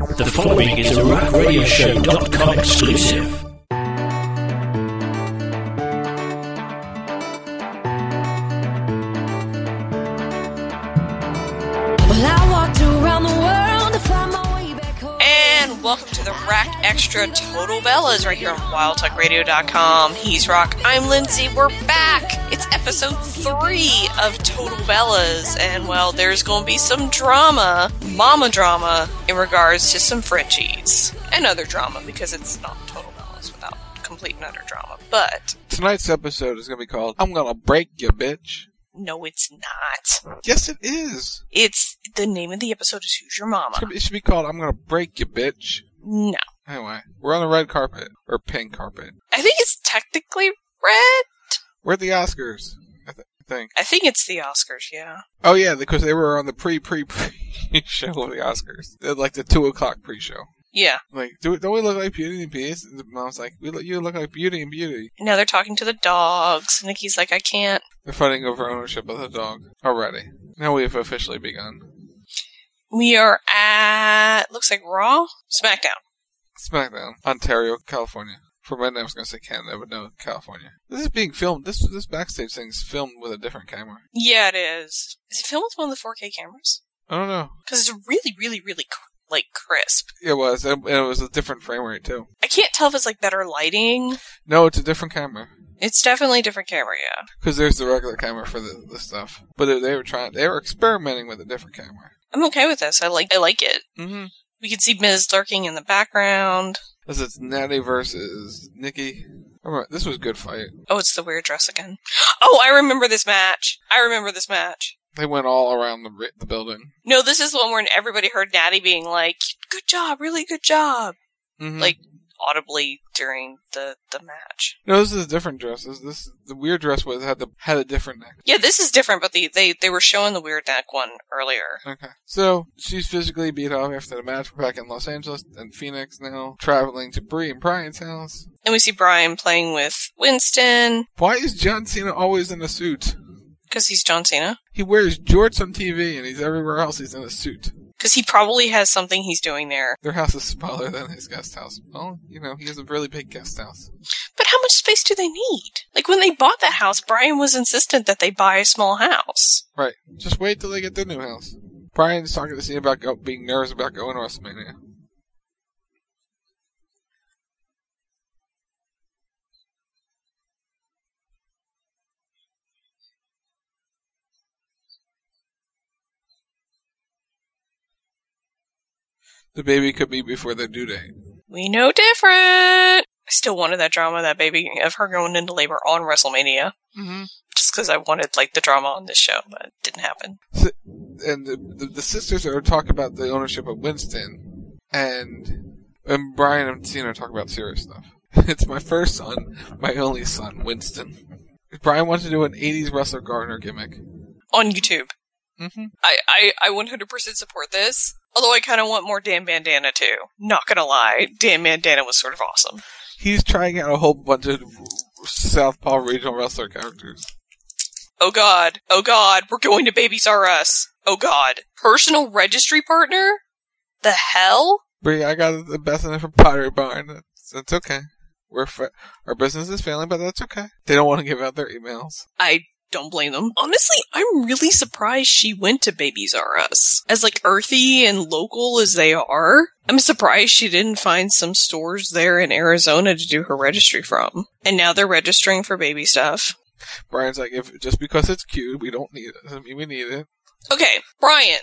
The following is a RackRadioShow.com exclusive. Well, I walked around the world to find my way back home. And welcome to the Rack Extra Total Bellas right here on WildTalkRadio.com. He's Rock, I'm Lindsay, we're back! It's episode 3 of Total Bellas, and well, there's going to be some drama, mama drama, in regards to some Frenchies. And other drama, because it's not Total Bellas without complete and utter drama, but... Tonight's episode is going to be called, I'm Gonna Break Ya, Bitch. No, it's not. Yes, it is. It's, the name of the episode is Who's Your Mama? It should be called, I'm Gonna Break Ya, Bitch. No. Anyway, we're on the red carpet, or pink carpet. I think it's technically red? We're at the Oscars, I think. I think it's the Oscars, yeah. Oh yeah, because they were on the pre-show of the Oscars. They're like the 2 o'clock pre-show. Yeah. Like, don't we look like Beauty and Beast? And Mom's like, you look like Beauty and Beauty. Now they're talking to the dogs. Nikki's like, I can't. They're fighting over ownership of the dog already. Now we have officially begun. We are at, looks like Raw? SmackDown, Ontario, California. For a minute I was going to say Canada, but no, California. This is being filmed. This backstage thing is filmed with a different camera. Yeah, it is. Is it filmed with one of the 4K cameras? I don't know. Because it's really, really, really, crisp. It was, and it was a different frame rate, too. I can't tell if it's, better lighting. No, it's a different camera. It's definitely a different camera, yeah. Because there's the regular camera for the stuff. But they were experimenting with a different camera. I'm okay with this. I like it. Mm-hmm. We can see Miz lurking in the background. This is Natty versus Nikki. This was a good fight. Oh, it's the weird dress again. Oh, I remember this match. They went all around the building. No, this is the one where everybody heard Natty being like, good job, really good job. Mm-hmm. Audibly during the match. No, this is a different dress. The weird dress had a different neck. Yeah, this is different, but they were showing the weird neck one earlier. Okay. So, she's physically beat up after the match. We're back in Los Angeles and Phoenix now, traveling to Brie and Brian's house. And we see Brian playing with Winston. Why is John Cena always in a suit? Because he's John Cena. He wears jorts on TV, and he's everywhere else he's in a suit. Because he probably has something he's doing there. Their house is smaller than his guest house. Well, he has a really big guest house. But how much space do they need? When they bought that house, Brian was insistent that they buy a small house. Right. Just wait till they get their new house. Brian's talking to Cena about being nervous about going to WrestleMania. The baby could be before their due date. We know different. I still wanted that drama, that baby, of her going into labor on WrestleMania. Mm-hmm. Just because I wanted, the drama on this show, but it didn't happen. So, and the sisters are talking about the ownership of Winston, and Brian and Cena are talking about serious stuff. It's my first son, my only son, Winston. Brian wants to do an 80s Russell Gardner gimmick. On YouTube. Mm-hmm. I 100% support this. Although I kind of want more Dan Bandana too. Not gonna lie, Dan Bandana was sort of awesome. He's trying out a whole bunch of Southpaw regional wrestler characters. Oh god, we're going to Babies R Us. Oh god. Personal registry partner? The hell? Brie, I got the best in it from Pottery Barn. That's okay. Our business is failing, but that's okay. They don't want to give out their emails. I don't blame them. Honestly, I'm really surprised she went to Babies R Us. As earthy and local as they are, I'm surprised she didn't find some stores there in Arizona to do her registry from. And now they're registering for baby stuff. Brian's like, if just because it's cute, we don't need it. Doesn't mean we need it. Okay, Brian.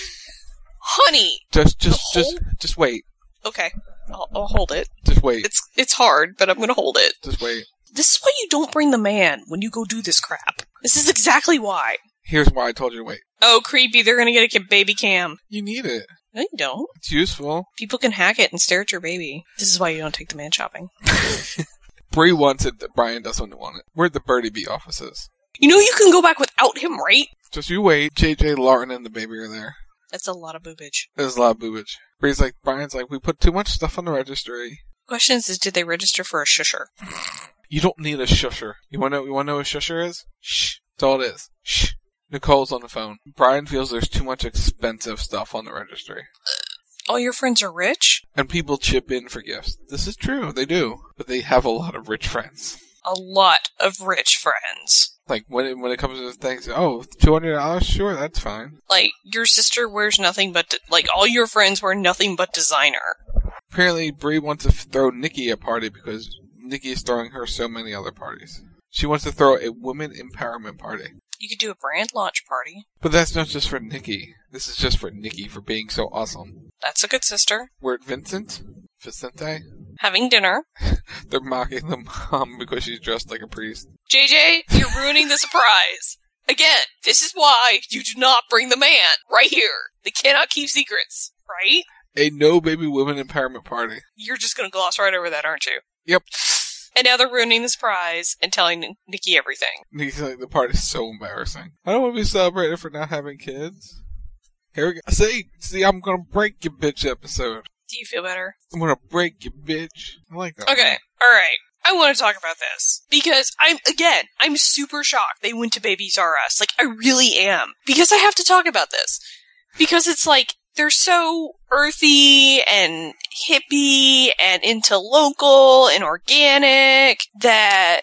Honey. Just wait. Okay, I'll hold it. Just wait. It's hard, but I'm gonna hold it. Just wait. This is why you don't bring the man when you go do this crap. This is exactly why. Here's why I told you to wait. Oh, creepy, they're gonna get a baby cam. You need it. No, you don't. It's useful. People can hack it and stare at your baby. This is why you don't take the man shopping. Brie wants it, Brian doesn't want it. We're at the Birdie Bee offices. You can go back without him, right? Just you wait. JJ, Lauren, and the baby are there. That's a lot of boobage. There's a lot of boobage. Brian's like, we put too much stuff on the registry. Question is, did they register for a shusher? You don't need a shusher. You wanna know what a shusher is? Shh. That's all it is. Shh. Nicole's on the phone. Brian feels there's too much expensive stuff on the registry. All your friends are rich? And people chip in for gifts. This is true, they do. But they have a lot of rich friends. A lot of rich friends. Like, when it comes to things, oh, $200? Sure, that's fine. Like, your sister wears nothing but, all your friends wear nothing but designer. Apparently, Brie wants to throw Nikki a party because Nikki is throwing her so many other parties. She wants to throw a women empowerment party. You could do a brand launch party. But that's not just for Nikki. This is just for Nikki for being so awesome. That's a good sister. We're at Vicente? Having dinner. They're mocking the mom because she's dressed like a priest. JJ, you're ruining the surprise. Again, this is why you do not bring the man right here. They cannot keep secrets, right? A no baby women empowerment party. You're just going to gloss right over that, aren't you? Yep. And now they're ruining the surprise and telling Nikki everything. Nikki's like, the party's so embarrassing. I don't want to be celebrated for not having kids. Here we go. See, I'm going to break your bitch episode. Do you feel better? I'm going to break your bitch. I like that. Okay, alright. I want to talk about this. Because I'm super shocked they went to Babies R Us. Like, I really am. Because I have to talk about this. Because it's like, they're so earthy and hippie and into local and organic that,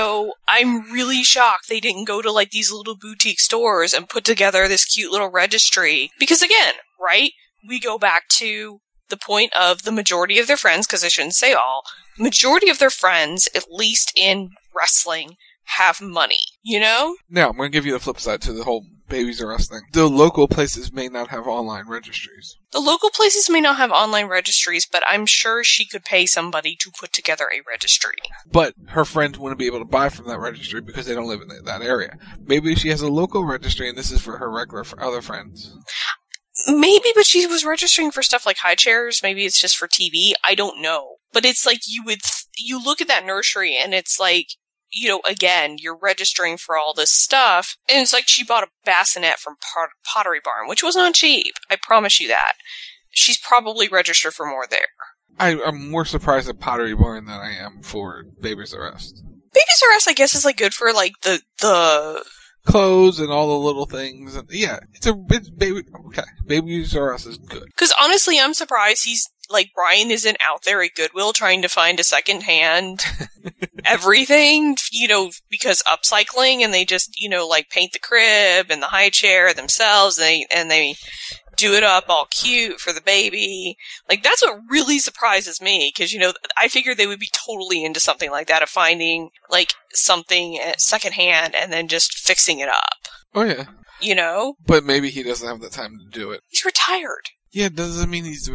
I'm really shocked they didn't go to like these little boutique stores and put together this cute little registry. Because again, right, we go back to the point of the majority of their friends, because I shouldn't say all, majority of their friends, at least in wrestling, have money, Now, I'm going to give you the flip side to the whole Babies R Us thing. The local places may not have online registries. The local places may not have online registries, but I'm sure she could pay somebody to put together a registry. But her friends wouldn't be able to buy from that registry because they don't live in that area. Maybe she has a local registry and this is for her for other friends. Maybe, but she was registering for stuff like high chairs. Maybe it's just for TV. I don't know. But it's like you look at that nursery and it's like, again, you're registering for all this stuff. And it's like she bought a bassinet from Pottery Barn, which was not cheap. I promise you that. She's probably registered for more there. I'm more surprised at Pottery Barn than I am for Babies R Us. Babies R Us, I guess, is like good for like the clothes and all the little things. And yeah, it's baby. Okay, Babies R Us is good. Because honestly, I'm surprised Brian isn't out there at Goodwill trying to find a secondhand everything, because upcycling, and they just, paint the crib and the high chair themselves, and they do it up all cute for the baby. Like, that's what really surprises me, because, I figured they would be totally into something like that, of finding, something secondhand and then just fixing it up. Oh, yeah. But maybe he doesn't have the time to do it. He's retired. Yeah, it doesn't mean he's...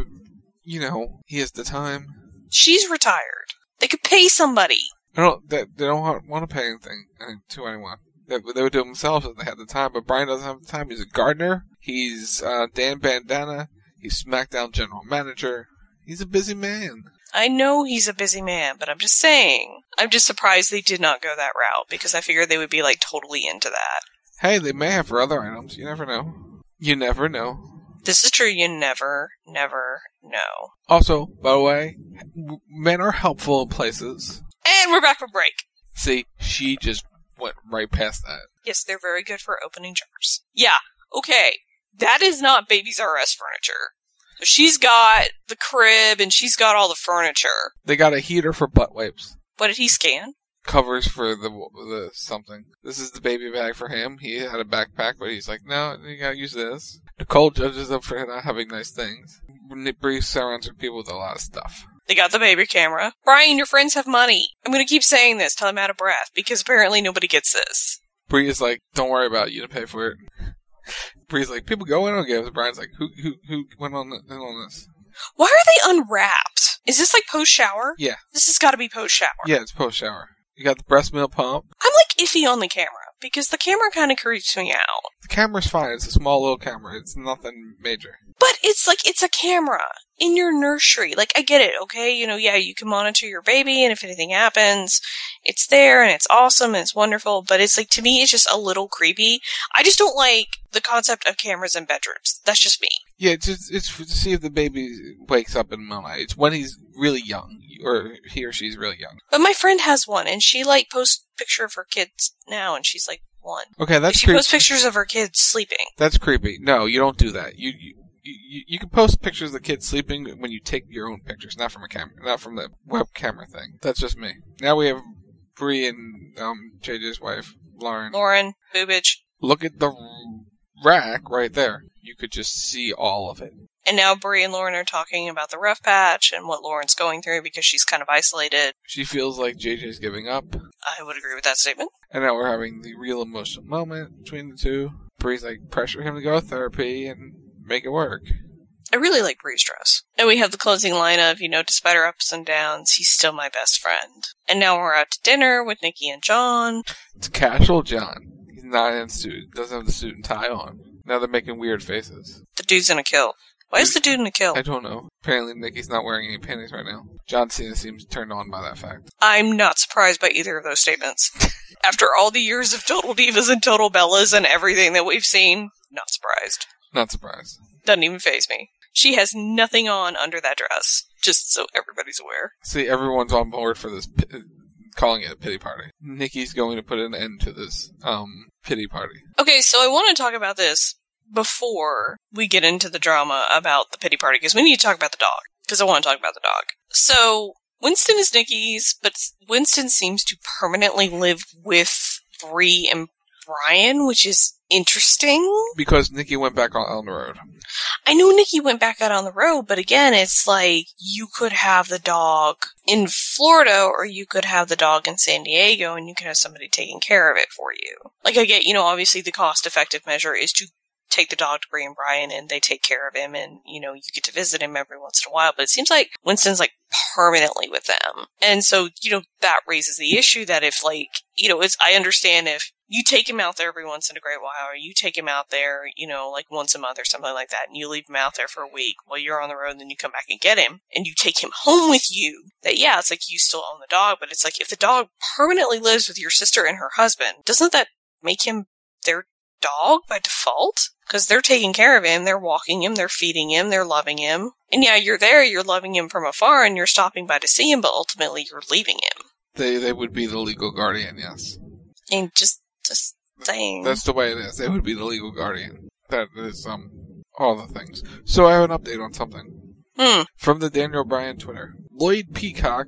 he has the time. She's retired. They could pay somebody. They don't want to pay anything to anyone. They would do it themselves if they had the time, but Brian doesn't have the time. He's a gardener. He's Dan Bandana. He's SmackDown general manager. He's a busy man. I know he's a busy man, but I'm just saying. I'm just surprised they did not go that route, because I figured they would be, totally into that. Hey, they may have for other items. You never know. You never know. This is true. You never know. Also, by the way, men are helpful in places. And we're back from break. See, she just went right past that. Yes, they're very good for opening jars. Yeah, okay. That is not Babies R Us furniture. So she's got the crib and she's got all the furniture. They got a heater for butt wipes. What did he scan? Covers for the something. This is the baby bag for him. He had a backpack, but he's like, no, you gotta use this. Nicole judges them for not having nice things. Bree surrounds her people with a lot of stuff. They got the baby camera. Brian, your friends have money. I'm gonna keep saying this till I'm out of breath, because apparently nobody gets this. Bree is like, don't worry about it, you didn't pay for it. Bree's like, people go in on gifts. Brian's like, who went on this? Why are they unwrapped? Is this post-shower? Yeah. This has gotta be post-shower. Yeah, it's post-shower. You got the breast milk pump. I'm iffy on the camera, because the camera kind of creeps me out. The camera's fine. It's a small little camera. It's nothing major. But it's a camera in your nursery. I get it, okay? Yeah, you can monitor your baby, and if anything happens, it's there, and it's awesome, and it's wonderful, but it's to me, it's just a little creepy. I just don't like the concept of cameras in bedrooms. That's just me. Yeah, it's to see if the baby wakes up in the middle of the night. It's when he's really young, or he or she's really young. But my friend has one, and she, posts a picture of her kids now, and she's, 1. Okay, that's creepy. She posts pictures of her kids sleeping. That's creepy. No, you don't do that. you can post pictures of the kids sleeping when you take your own pictures, not from a camera, not from the web camera thing. That's just me. Now we have Bree and JJ's wife, Lauren. Lauren, boobage. Look at the rack right there. You could just see all of it. And now Bree and Lauren are talking about the rough patch and what Lauren's going through because she's kind of isolated. She feels like JJ's giving up. I would agree with that statement. And now we're having the real emotional moment between the two. Bree's like, pressure him to go to therapy and make it work. I really like Bree's dress. And we have the closing line of, despite our ups and downs, he's still my best friend. And now we're out to dinner with Nikki and John. It's casual John. He's not in a suit. Doesn't have the suit and tie on. Now they're making weird faces. The dude's in a kilt. Why is the dude in a kilt? I don't know. Apparently Nikki's not wearing any panties right now. John Cena seems turned on by that fact. I'm not surprised by either of those statements. After all the years of Total Divas and Total Bellas and everything that we've seen, not surprised. Not surprised. Doesn't even faze me. She has nothing on under that dress, just so everybody's aware. See, everyone's on board for this, calling it a pity party. Nikki's going to put an end to this pity party. Okay, so I want to talk about this before we get into the drama about the pity party, because we need to talk about the dog, because I want to talk about the dog. So, Winston is Nikki's, but Winston seems to permanently live with Bree and Brian, which is interesting. Because Nikki went back on the road. I know Nikki went back out on the road, but again, it's like, you could have the dog in Florida, or you could have the dog in San Diego, and you can have somebody taking care of it for you. Like, I get, obviously the cost-effective measure is to take the dog to Bree and Brian, and they take care of him, and, you get to visit him every once in a while, but it seems like Winston's, permanently with them. And so, that raises the issue that if, I understand if you take him out there every once in a great while, or you take him out there, once a month or something like that, and you leave him out there for a week while you're on the road, and then you come back and get him, and you take him home with you, that, yeah, it's like you still own the dog, but it's like if the dog permanently lives with your sister and her husband, doesn't that make him their dog by default? Because they're taking care of him, they're walking him, they're feeding him, they're loving him. And yeah, you're there, you're loving him from afar, and you're stopping by to see him, but ultimately you're leaving him. They would be the legal guardian, yes. And just saying. That's the way it is. They would be the legal guardian. That is, all the things. So I have an update on something. From the Daniel Bryan Twitter. Lloyd Peacock,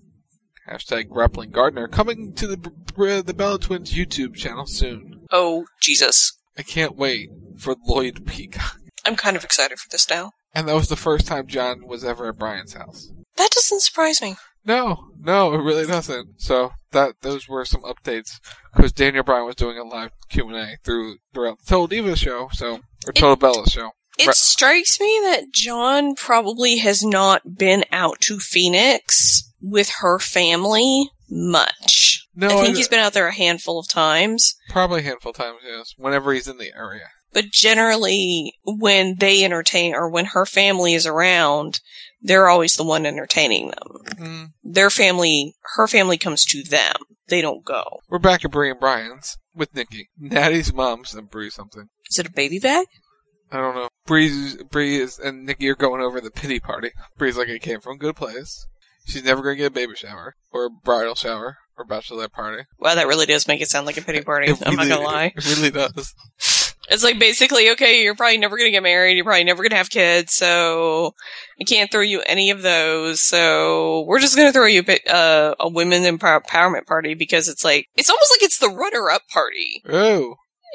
hashtag Grappling Gardner, coming to the Bella Twins YouTube channel soon. Oh, Jesus. I can't wait for Lloyd Peacock. I'm kind of excited for this now. And that was the first time John was ever at Brian's house. That doesn't surprise me. No, it really doesn't. So those were some updates, because Daniel Bryan was doing a live Q&A throughout the Total Divas show, or Total Bella show. It strikes me that John probably has not been out to Phoenix with her family much. No, I think he's been out there a handful of times. Probably a handful of times, yes, whenever he's in the area. But generally, when they entertain, or when her family is around, they're always the one entertaining them. Her family comes to them. They don't go. We're back at Bree and Brian's with Nikki. Natty's mom sent Bree something. Is it a baby bag? I don't know. Bree and Nikki are going over the pity party. Bree's like, it came from a good place. She's never going to get a baby shower, or a bridal shower, or bachelorette party. Wow, that really does make it sound like a pity party. I'm not going to lie. It really does. It's like basically, okay, you're probably never going to get married, you're probably never going to have kids, so I can't throw you any of those, so we're just going to throw you a women empowerment party, because it's almost like it's the runner-up party. Oh.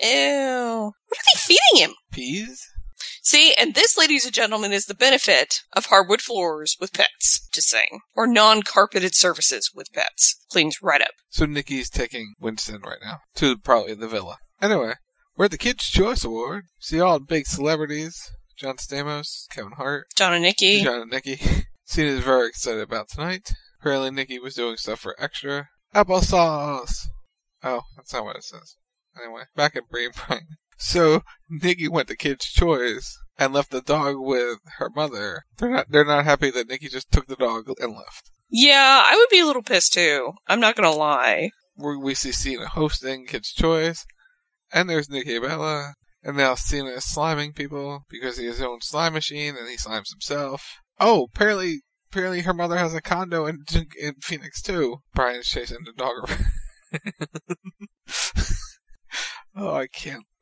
Ew. What are they feeding him? Peas? See, and this, ladies and gentlemen, is the benefit of hardwood floors with pets. Just saying. Or non-carpeted surfaces with pets. Cleans right up. So Nikki's taking Winston right now to probably the villa. Anyway, we're at the Kids' Choice Award. See all the big celebrities. John Stamos, Kevin Hart. John and Nikki. Cena's very excited about tonight. Apparently Nikki was doing stuff for extra. Applesauce! Oh, that's not what it says. Anyway, back at Bree and Brian. So, Nikki went to Kids' Choice and left the dog with her mother. They're not happy that Nikki just took the dog and left. Yeah, I would be a little pissed too. I'm not gonna lie. We see Cena hosting Kids' Choice, and there's Nikki Bella, and now Cena is sliming people because he has his own slime machine and he slimes himself. Oh, apparently her mother has a condo in Phoenix too. Brian's chasing the dog around. Oh, I can't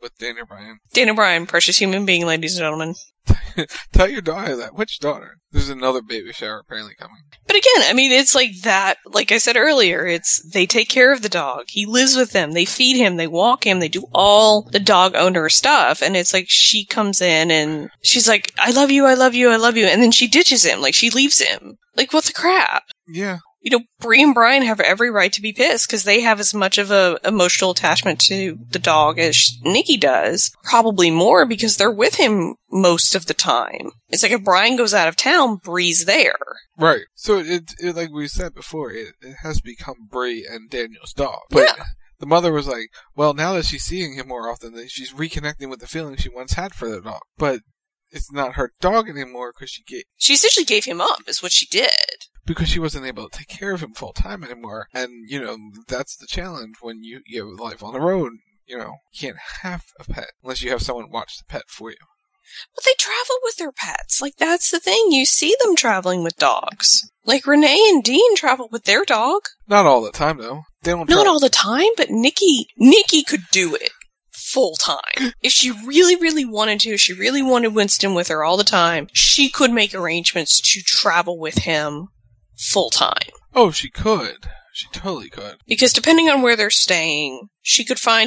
with Daniel Bryan. Daniel Bryan, precious human being, ladies and gentlemen. Tell your daughter that. Which daughter? There's another baby shower apparently coming. But again, I mean, it's like that, like I said earlier, they take care of the dog. He lives with them. They feed him. They walk him. They do all the dog owner stuff. And it's like she comes in and she's like, I love you, I love you, I love you. And then she ditches him. Like, she leaves him. Like, what the crap? Yeah. You know, Bree and Brian have every right to be pissed because they have as much of a emotional attachment to the dog as Nikki does. Probably more because they're with him most of the time. It's like if Brian goes out of town, Bree's there. Right. So it like we said before, it has become Bree and Daniel's dog. But yeah. The mother was like, well, now that she's seeing him more often, she's reconnecting with the feelings she once had for the dog. But it's not her dog anymore because she essentially gave him up, is what she did. Because she wasn't able to take care of him full time anymore. And, you know, that's the challenge when you have life on the road. You know, you can't have a pet unless you have someone watch the pet for you. But they travel with their pets. Like, that's the thing. You see them traveling with dogs. Like, Renee and Dean travel with their dog. Not all the time, though. They don't Not all the time, but Nikki could do it full time. If she really, really wanted to, if she really wanted Winston with her all the time, she could make arrangements to travel with him full time. Oh, she could. She totally could. Because depending on where they're staying, she could find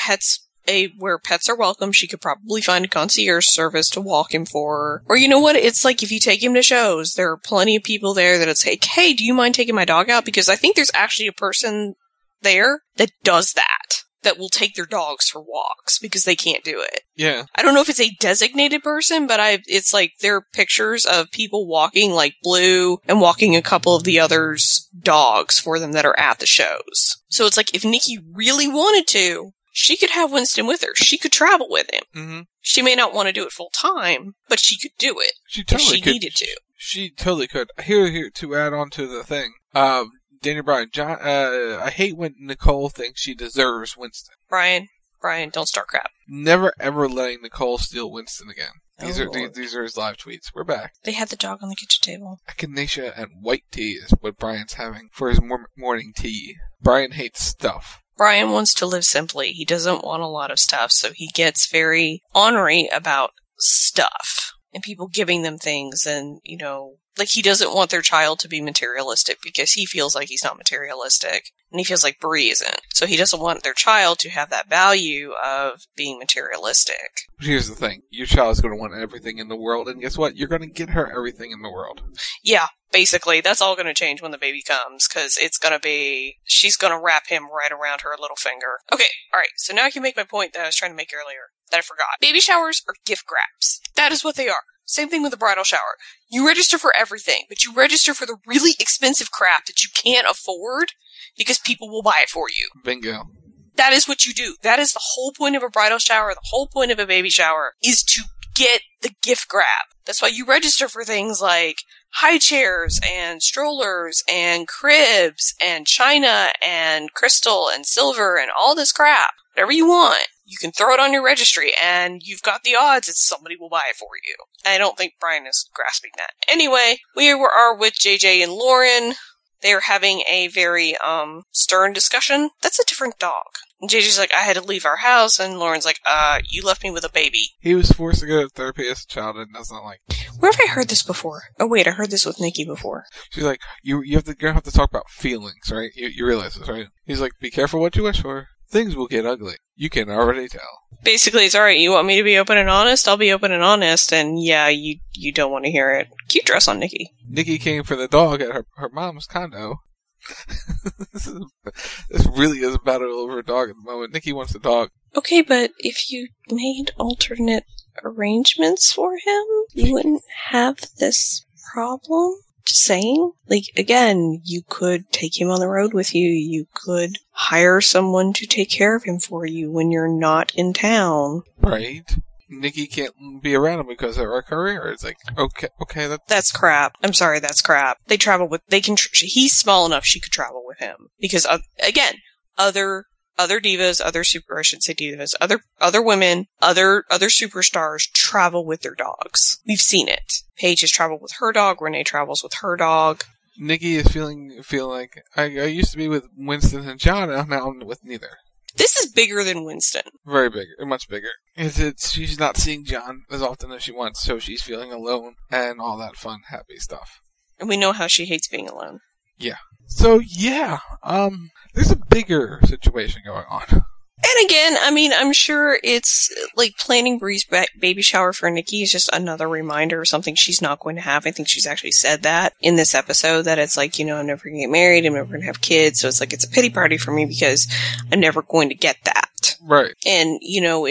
where pets are welcome. She could probably find a concierge service to walk him for her. Or you know what? It's like if you take him to shows, there are plenty of people there that it's like, hey, do you mind taking my dog out? Because I think there's actually a person there that does that will take their dogs for walks because they can't do it. Yeah. I don't know if it's a designated person, but it's like there are pictures of people walking like Blue and walking a couple of the others' dogs for them that are at the shows. So it's like if Nikki really wanted to, she could have Winston with her. She could travel with him. Mm-hmm. She may not want to do it full time, but she could do it if she needed to. She totally could. Here to add on to the thing. Daniel Bryan, I hate when Nicole thinks she deserves Winston. Brian, don't start crap. Never ever letting Nicole steal Winston again. These are his live tweets. We're back. They had the dog on the kitchen table. Echinacea and white tea is what Brian's having for his morning tea. Brian hates stuff. Brian wants to live simply. He doesn't want a lot of stuff, so he gets very ornery about stuff and people giving them things and, you know, like he doesn't want their child to be materialistic because he feels like he's not materialistic and he feels like Bree isn't. So he doesn't want their child to have that value of being materialistic. Here's the thing. Your child's going to want everything in the world, and guess what? You're going to get her everything in the world. Yeah, basically. That's all going to change when the baby comes because she's going to wrap him right around her little finger. Okay, alright, so now I can make my point that I was trying to make earlier that I forgot. Baby showers are gift grabs. That is what they are. Same thing with a bridal shower. You register for everything, but you register for the really expensive crap that you can't afford because people will buy it for you. Bingo. That is what you do. That is the whole point of a bridal shower. The whole point of a baby shower is to get the gift grab. That's why you register for things like high chairs and strollers and cribs and china and crystal and silver and all this crap. Whatever you want. You can throw it on your registry, and you've got the odds that somebody will buy it for you. I don't think Brian is grasping that. Anyway, we are with JJ and Lauren. They are having a very stern discussion. That's a different dog. And JJ's like, I had to leave our house, and Lauren's like, you left me with a baby. He was forced to go to therapy as a child, and that's not like... Where have I heard this before? Oh wait, I heard this with Nikki before. She's like, you're gonna have to talk about feelings, right? You realize this, right? He's like, be careful what you wish for. Things will get ugly. You can already tell. Basically, it's alright, you want me to be open and honest? I'll be open and honest, and yeah, you don't want to hear it. Cute dress on Nikki. Nikki came for the dog at her mom's condo. This really is a battle over a dog at the moment. Nikki wants the dog. Okay, but if you made alternate arrangements for him, you wouldn't have this problem? Just saying. Like, again, you could take him on the road with you. You could hire someone to take care of him for you when you're not in town. Right. Nikki can't be around him because of her career. It's like, okay, that's crap. I'm sorry, that's crap. He's small enough she could travel with him. Because, again, other divas, I shouldn't say divas, other women, other superstars travel with their dogs. We've seen it. Paige has traveled with her dog, Renee travels with her dog. Nikki is feeling like, I used to be with Winston and John, and now I'm with neither. This is bigger than Winston. Very big, much bigger. She's not seeing John as often as she wants, so she's feeling alone and all that fun, happy stuff. And we know how she hates being alone. Yeah. So, yeah, there's a bigger situation going on. And again, I mean, I'm sure it's like planning Bree's baby shower for Nikki is just another reminder of something she's not going to have. I think she's actually said that in this episode, that it's like, I'm never going to get married, I'm never going to have kids, so it's like, it's a pity party for me because I'm never going to get that. Right. And,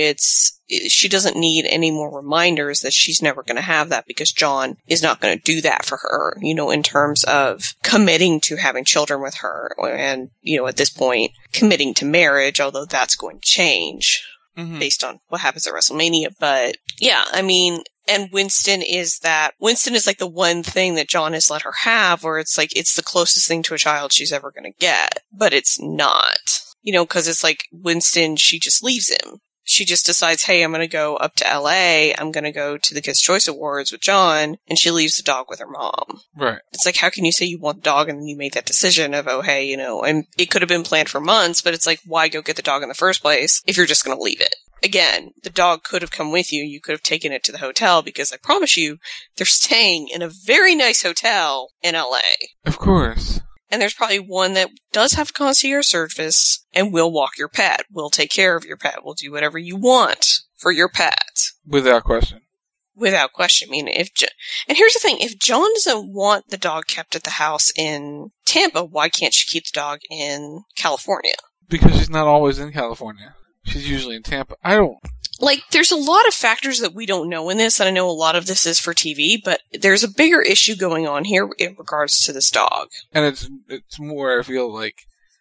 she doesn't need any more reminders that she's never going to have that because John is not going to do that for her, in terms of committing to having children with her and, at this point, committing to marriage, although that's going to change based on what happens at WrestleMania. But yeah, I mean, and Winston is like the one thing that John has let her have where it's like, it's the closest thing to a child she's ever going to get, but it's not, cause it's like Winston, she just leaves him. She just decides, hey, I'm going to go up to LA. I'm going to go to the Kids' Choice Awards with John. And she leaves the dog with her mom. Right. It's like, how can you say you want the dog and then you make that decision of, oh, hey, and it could have been planned for months, but it's like, why go get the dog in the first place if you're just going to leave it? Again, the dog could have come with you. You could have taken it to the hotel because I promise you, they're staying in a very nice hotel in LA. Of course. And there's probably one that does have concierge service and will walk your pet, will take care of your pet, will do whatever you want for your pet. Without question. Without question. I mean, and here's the thing, if John doesn't want the dog kept at the house in Tampa, why can't she keep the dog in California? Because she's not always in California. She's usually in Tampa. There's a lot of factors that we don't know in this, and I know a lot of this is for TV, but there's a bigger issue going on here in regards to this dog. And it's more, I feel like,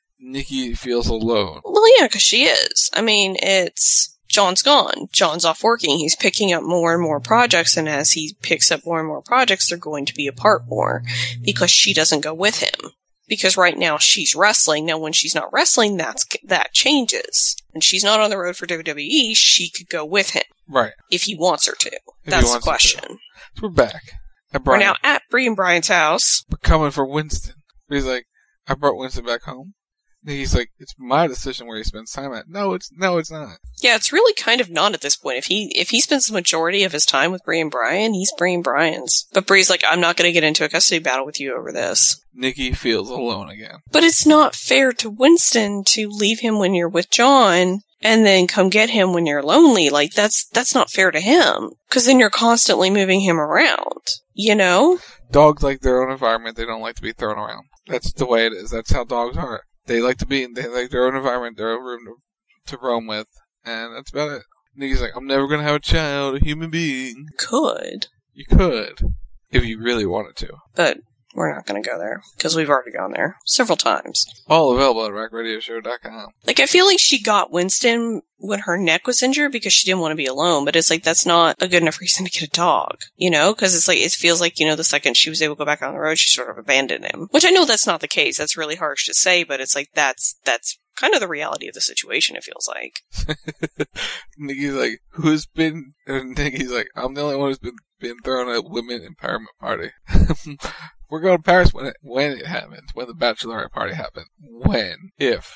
Nikki feels alone. Well, yeah, because she is. I mean, John's gone. John's off working. He's picking up more and more projects, and as he picks up more and more projects, they're going to be apart more, because she doesn't go with him. Because right now she's wrestling. Now when she's not wrestling, that changes. When she's not on the road for WWE, she could go with him. Right. If he wants her to. That's the question. So we're back. We're now at Bree and Brian's house. We're coming for Winston. He's like, I brought Winston back home. And he's like, it's my decision where he spends time at. No, it's not. Yeah, it's really kind of not at this point. If he spends the majority of his time with Bree and Brian, he's Bree and Brian's. But Bree's like, I'm not going to get into a custody battle with you over this. Nikki feels alone again. But it's not fair to Winston to leave him when you're with John and then come get him when you're lonely. Like, that's not fair to him. Because then you're constantly moving him around, Dogs like their own environment. They don't like to be thrown around. That's the way it is. That's how dogs are. They like their own environment, their own room to roam with, and that's about it. Nikki's like, I'm never going to have a child, a human being. You could, if you really wanted to. But we're not going to go there, because we've already gone there several times. All available at rackradioshow.com. Like, I feel like she got Winston when her neck was injured because she didn't want to be alone, but it's like, that's not a good enough reason to get a dog, because it's like, it feels like, the second she was able to go back on the road, she sort of abandoned him. Which I know that's not the case, that's really harsh to say, but it's like, that's kind of the reality of the situation, it feels like. Nikki's like, Nikki's like, I'm the only one who's been thrown at women empowerment party. We're going to Paris when it happens, when the bachelorette party happens. When.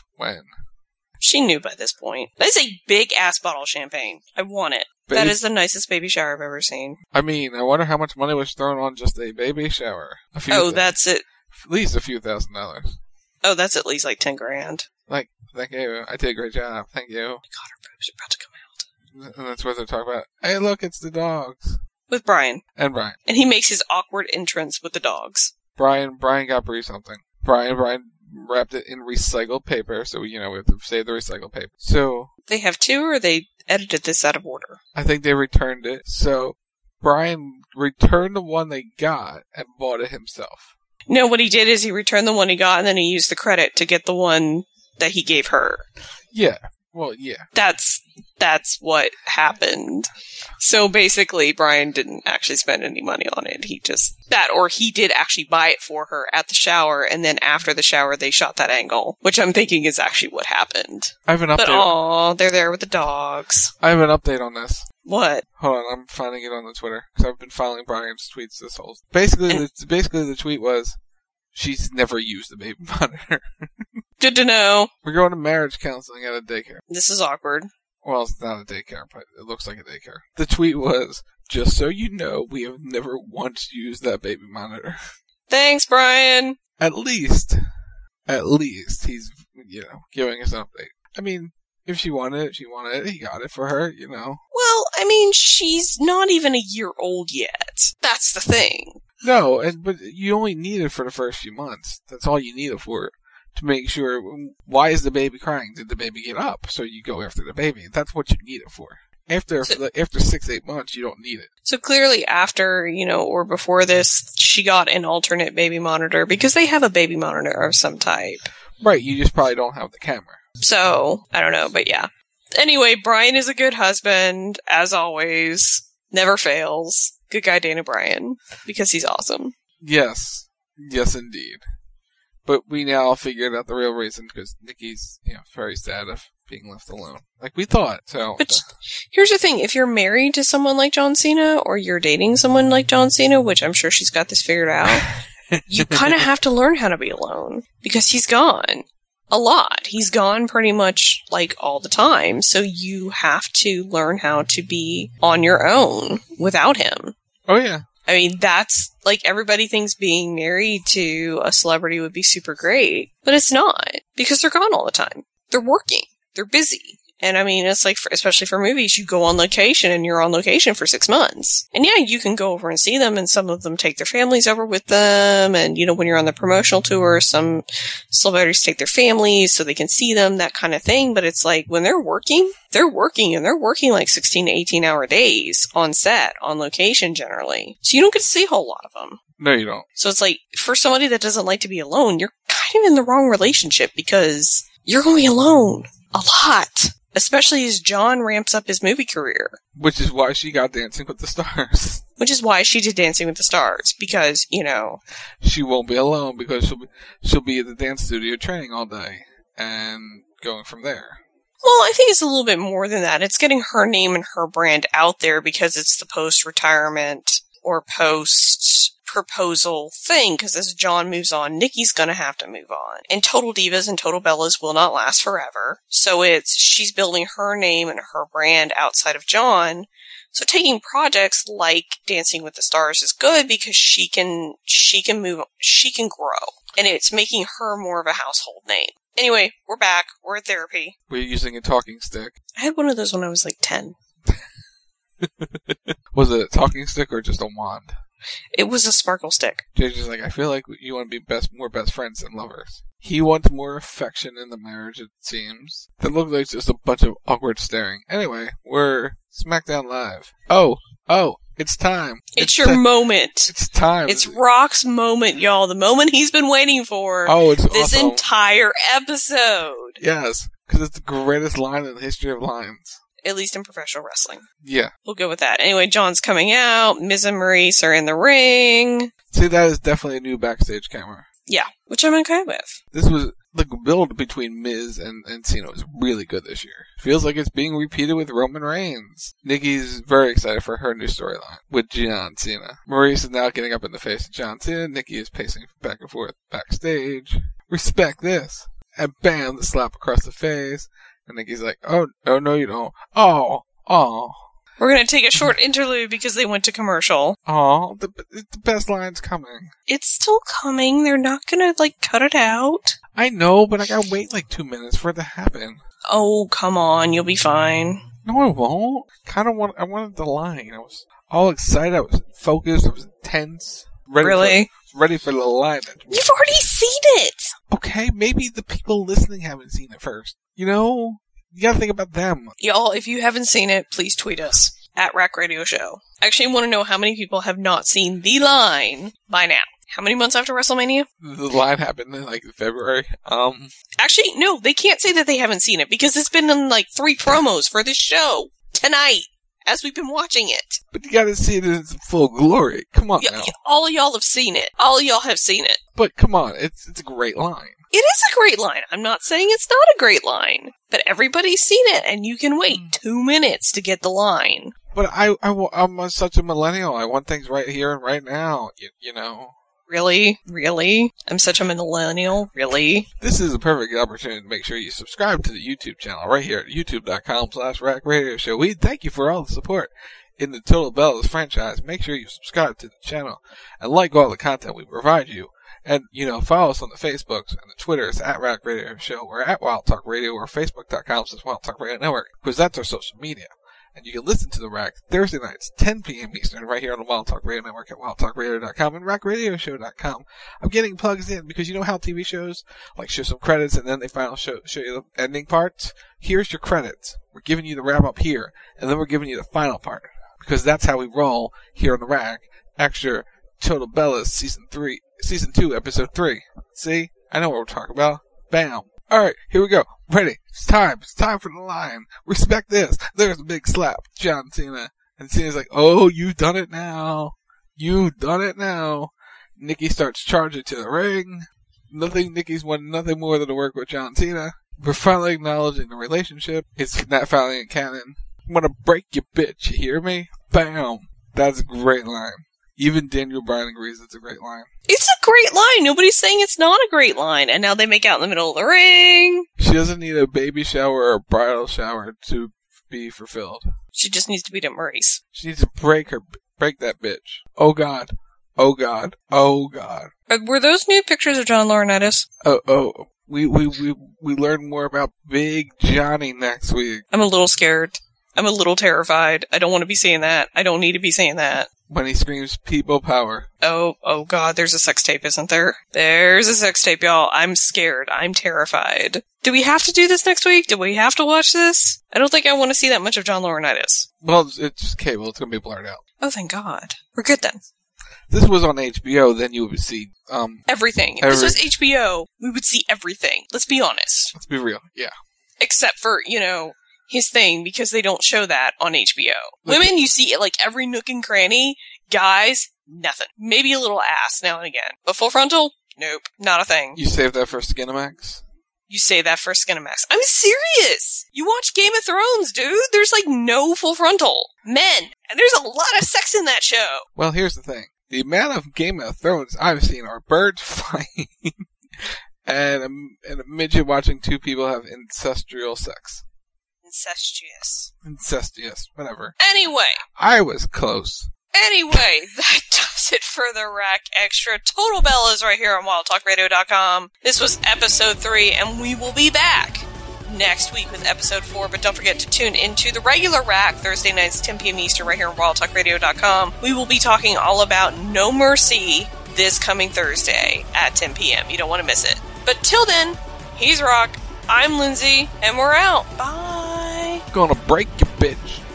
She knew by this point. That's a big-ass bottle of champagne. I want it. That is the nicest baby shower I've ever seen. I mean, I wonder how much money was thrown on just a baby shower. That's it. At least a few $1,000s. Oh, that's at least like $10,000. Like, thank you. I did a great job. Thank you. Oh my God, her boobs are about to come out. And that's what they're talking about. Hey, look, it's the dogs. With Brian. And Brian. And he makes his awkward entrance with the dogs. Brian got Bree something. Brian wrapped it in recycled paper, so, we have to save the recycled paper. So... They have two, or they edited this out of order? I think they returned it. So, Brian returned the one they got and bought it himself. No, what he did is he returned the one he got, and then he used the credit to get the one that he gave her. Yeah. Well, yeah. That's what happened. So basically, Brian didn't actually spend any money on it. He did actually buy it for her at the shower, and then after the shower, they shot that angle, which I'm thinking is actually what happened. I have an update. But they're there with the dogs. I have an update on this. What? Hold on, I'm finding it on the Twitter, because I've been following Brian's tweets this whole... Basically, the tweet was, She's never used a baby monitor. Good to know. We're going to marriage counseling at a daycare. This is awkward. Well, it's not a daycare, but it looks like a daycare. The tweet was, "Just so you know, we have never once used that baby monitor." Thanks, Brian. At least he's, giving us an update. I mean, if she wanted it, he got it for her, Well, I mean, she's not even a year old yet. That's the thing. No, but you only need it for the first few months. That's all you need it for. To make sure, why is the baby crying? Did the baby get up? So you go after the baby. That's what you need it for. After 6-8 months, you don't need it. So clearly after, or before this, she got an alternate baby monitor because they have a baby monitor of some type. Right, you just probably don't have the camera. So, I don't know, but yeah. Anyway, Brian is a good husband, as always. Never fails. Good guy, Dana Bryan. Because he's awesome. Yes. Yes, indeed. But we now figured out the real reason, because Nikki's, very sad of being left alone. Like we thought, so. But here's the thing, if you're married to someone like John Cena, or you're dating someone like John Cena, which I'm sure she's got this figured out, you kind of have to learn how to be alone. Because he's gone. A lot. He's gone pretty much, all the time. So you have to learn how to be on your own without him. Oh, yeah. I mean, that's, everybody thinks being married to a celebrity would be super great, but it's not, because they're gone all the time. They're working. They're busy. And I mean, it's especially for movies, you go on location and you're on location for 6 months. And yeah, you can go over and see them, and some of them take their families over with them. And, when you're on the promotional tour, some celebrities take their families so they can see them, that kind of thing. But it's when they're working, and they're working 16 to 18 hour days on set, on location generally. So you don't get to see a whole lot of them. No, you don't. So it's for somebody that doesn't like to be alone, you're kind of in the wrong relationship, because you're going to be alone a lot. Especially as John ramps up his movie career. Which is why she got Dancing with the Stars. Which is why she did Dancing with the Stars. Because, she won't be alone, because she'll be at the dance studio training all day. And going from there. Well, I think it's a little bit more than that. It's getting her name and her brand out there, because it's the post-retirement or post-proposal thing, because as John moves on, Nikki's gonna have to move on. And Total Divas and Total Bellas will not last forever. So she's building her name and her brand outside of John. So taking projects like Dancing with the Stars is good, because she can move, she can grow. And it's making her more of a household name. Anyway, we're back. We're in therapy. We're using a talking stick. I had one of those when I was 10. Was it a talking stick or just a wand? It was a sparkle stick. JJ's I feel like you want to be more best friends than lovers. He wants more affection in the marriage, it seems. That looks like just a bunch of awkward staring. Anyway, we're SmackDown Live. Oh, it's time. It's your moment. It's time. It's Rock's moment, y'all. The moment he's been waiting for. Oh, it's this awesome. Entire episode. Yes, because it's the greatest line in the history of lines. At least in professional wrestling. Yeah. We'll go with that. Anyway, John's coming out. Miz and Maurice are in the ring. See, that is definitely a new backstage camera. Yeah, which I'm okay with. This was, the build between Miz and Cena was really good this year. Feels like it's being repeated with Roman Reigns. Nikki's very excited for her new storyline with John Cena. Maurice is now getting up in the face of John Cena. Nikki is pacing back and forth backstage. Respect this. And bam, the slap across the face. And Nikki's oh, no, you don't. Oh. We're going to take a short interlude because they went to commercial. Oh, the best line's coming. It's still coming. They're not going to, cut it out. I know, but I gotta wait 2 minutes for it to happen. Oh, come on. You'll be fine. No, I won't. I wanted the line. I was all excited. I was focused. I was tense. Ready for the line. You've already seen it! Okay, maybe the people listening haven't seen it first. You gotta think about them. Y'all, if you haven't seen it, please tweet us at Rack Radio Show. I actually want to know how many people have not seen the line by now. How many months after WrestleMania? The line happened in February. Actually, no, they can't say that they haven't seen it because it's been in 3 promos for this show tonight as we've been watching it. But you gotta see it in its full glory. Come on now. All of y'all have seen it. All of y'all have seen it. But come on, it's a great line. It is a great line. I'm not saying it's not a great line. But everybody's seen it, and you can wait 2 minutes to get the line. But I'm such a millennial. I want things right here and right now, you know. Really? Really? I'm such a millennial? Really? This is a perfect opportunity to make sure you subscribe to the YouTube channel right here at youtube.com/rackradioshow. We thank you for all the support in the Total Bellas franchise. Make sure you subscribe to the channel and like all the content we provide you. And, follow us on the Facebooks and the Twitters at Rack Radio Show. We're at Wild Talk Radio or Facebook.com/Wild Talk Radio Network, because that's our social media. And you can listen to the Rack Thursday nights, 10 p.m. Eastern, right here on the Wild Talk Radio Network at wildtalkradio.com and rackradioshow.com. I'm getting plugs in because you know how TV shows show some credits and then they finally show you the ending parts? Here's your credits. We're giving you the wrap up here, and then we're giving you the final part, because that's how we roll here on the Rack. Extra Total Bellas Season 2, Episode 3. See? I know what we're talking about. Bam. Alright, here we go. Ready. It's time for the line. Respect this. There's a big slap. John Cena. And Cena's like, oh, you've done it now. You've done it now. Nikki starts charging to the ring. Nikki's wanted nothing more than to work with John Cena. We're finally acknowledging the relationship. It's not finally in canon. I'm gonna break your bitch, you hear me? Bam. That's a great line. Even Daniel Bryan agrees it's a great line. It's a great line. Nobody's saying it's not a great line. And now they make out in the middle of the ring. She doesn't need a baby shower or a bridal shower to be fulfilled. She just needs to beat up Maurice. She needs to break that bitch. Oh God. Oh God. Oh God. Were those new pictures of John Laurinaitis? We learn more about Big Johnny next week. I'm a little scared. I'm a little terrified. I don't want to be saying that. I don't need to be saying that. When he screams people power. Oh God, there's a sex tape, isn't there? There's a sex tape, y'all. I'm scared. I'm terrified. Do we have to do this next week? Do we have to watch this? I don't think I want to see that much of John Laurinaitis. Well, it's cable. It's going to be blurred out. Oh, thank God. We're good then. This was on HBO, then you would see, everything. If this was HBO, we would see everything. Let's be honest. Let's be real. Yeah. Except for, his thing, because they don't show that on HBO. Women, you see it every nook and cranny. Guys, nothing. Maybe a little ass now and again. But full frontal? Nope. Not a thing. You save that for Skinamax? You say that for Skinamax. I'm serious! You watch Game of Thrones, dude! There's no full frontal. Men! And there's a lot of sex in that show! Well, here's the thing. The amount of Game of Thrones I've seen are birds flying and a midget watching two people have incestual sex. Incestuous, whatever. Anyway. I was close. Anyway, that does it for the Rack Extra Total Bellas right here on WildTalkRadio.com. This was episode 3, and we will be back next week with episode 4, but don't forget to tune into the regular Rack Thursday nights, 10 p.m. Eastern, right here on WildTalkRadio.com. We will be talking all about No Mercy this coming Thursday at 10 p.m. You don't want to miss it. But till then, he's Rock, I'm Lindsay, and we're out. Bye! Gonna break your bitch.